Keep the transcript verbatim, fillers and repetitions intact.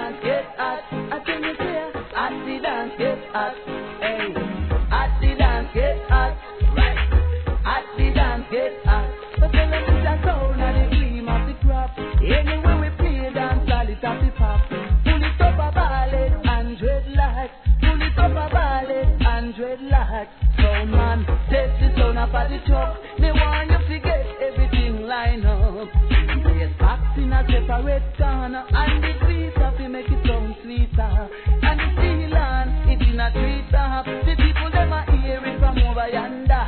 dance get hot. I tell you clear, at the dance get hot. Hey, at the dance get hot. Right, at the dance get hot. So tell them it's a sound and the cream of the crop. Anyway we play dance, all it up the pop. Pull it up a ballet and dreadlocks. Pull it up a ballet and dreadlocks. So man, take the sound up at the top. Me want you to get everything line up. Yes, box in a separate corner. And the tweeter fi make it sound sweeter. And the steel on it in a tweeter. The people them a hear it from over yonder.